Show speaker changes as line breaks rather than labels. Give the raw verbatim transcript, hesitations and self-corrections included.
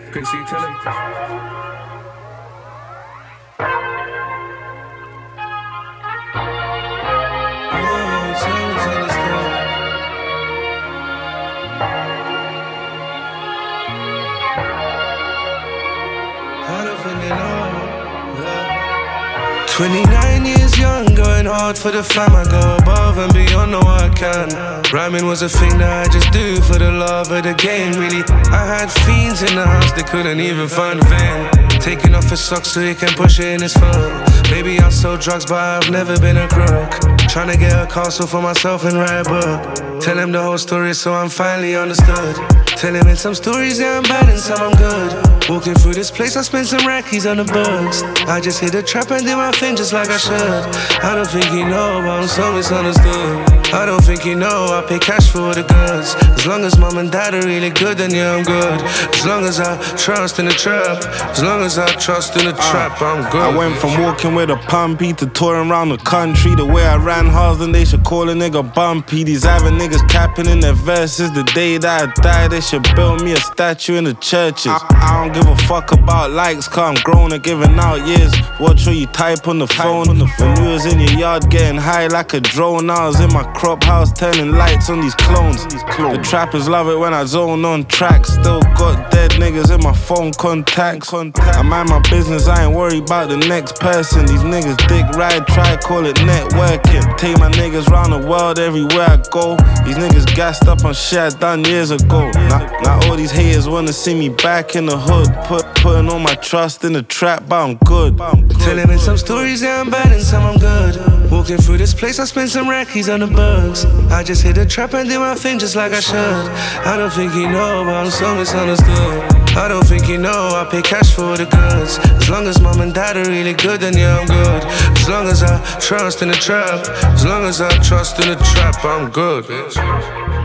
Quincy, tell him. twenty-nine years young, going hard for the fam. I go above and beyond, know I can. Rhyming was a thing that I just do for the love of the game, really. I had fiends in the house, they couldn't even find a vein. Taking off his socks so he can push it in his phone. Maybe I'll sell drugs, but I've never been a crook. Tryna get a castle for myself and write a book. Tell him the whole story so I'm finally understood. Tell him in some stories, yeah, I'm bad and some I'm good. Walking through this place, I spent some rackies on the books. I just hit the trap and did my thing just like I should. I don't think you know, but I'm so misunderstood. I don't think you know, I pay cash for the goods. As long as mom and dad are really good, then yeah, I'm good. As long as I trust in the trap, as long as I trust in the trap, I'm good.
I went from walking with a pumpy to touring around the country. The way I ran hard, then they should call a nigga bumpy. These other niggas capping in their verses. The day that I die, they should build me a statue in the churches. I, I don't give a fuck about likes, cause I'm grown and giving out years. Watch what you type on the phone. When you was in your yard getting high like a drone, I was in my crop house turning lights on these clones. The trappers love it when I zone on tracks. Still got dead niggas in my phone contacts. I mind my business, I ain't worried about the next person. These niggas dick ride, try call it networking. Take my niggas round the world everywhere I go. These niggas gassed up on shit I done years ago. Now, now all these haters wanna see me back in the hood. Put, putting all my trust in the trap, but I'm good.
Telling in some stories, yeah, I'm bad and some I'm good. Walking through this place, I spent some rackies on the bugs. I just hit the trap and did my thing just like I should. I don't think you know, but I'm so misunderstood. I don't think you know, I pay cash for the goods. As long as mom and dad are really good, then yeah, I'm good. As long as I trust in the trap, as long as I trust in the trap, I'm good, bitch.